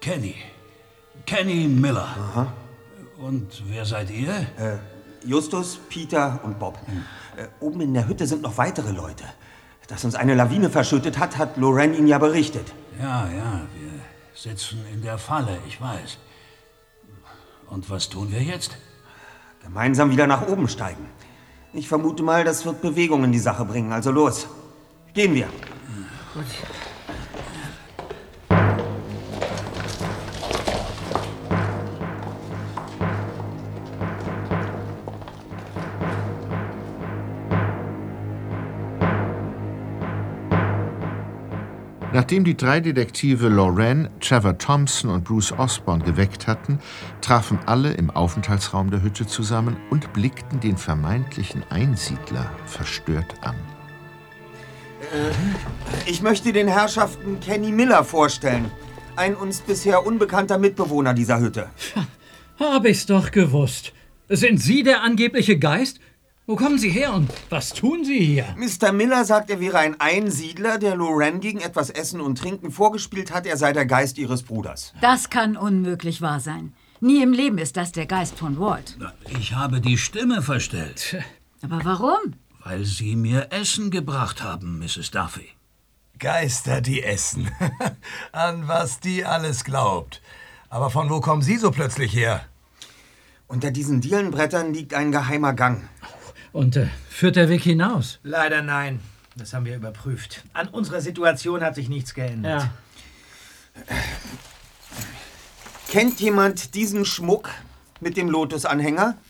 Kenny Miller. Aha. Und wer seid ihr? Justus, Peter und Bob. Oben in der Hütte sind noch weitere Leute. Dass uns eine Lawine verschüttet hat, hat Lorraine Ihnen ja berichtet. Ja, wir sitzen in der Falle, ich weiß. Und was tun wir jetzt? Gemeinsam wieder nach oben steigen. Ich vermute mal, das wird Bewegung in die Sache bringen. Also los. Gehen wir. Gut. Nachdem die 3 Detektive Lorraine, Trevor Thompson und Bruce Osborne geweckt hatten, trafen alle im Aufenthaltsraum der Hütte zusammen und blickten den vermeintlichen Einsiedler verstört an. Ich möchte den Herrschaften Kenny Miller vorstellen. Ein uns bisher unbekannter Mitbewohner dieser Hütte. Hab ich's doch gewusst. Sind Sie der angebliche Geist? Wo kommen Sie her und was tun Sie hier? Mr. Miller sagt, er wäre ein Einsiedler, der Lorraine gegen etwas Essen und Trinken vorgespielt hat, er sei der Geist ihres Bruders. Das kann unmöglich wahr sein. Nie im Leben ist das der Geist von Walt. Ich habe die Stimme verstellt. Aber warum? Weil Sie mir Essen gebracht haben, Mrs. Duffy. Geister, die essen. An was die alles glaubt. Aber von wo kommen Sie so plötzlich her? Unter diesen Dielenbrettern liegt ein geheimer Gang. Und führt der Weg hinaus? Leider nein. Das haben wir überprüft. An unserer Situation hat sich nichts geändert. Ja. Kennt jemand diesen Schmuck mit dem Lotus-Anhänger?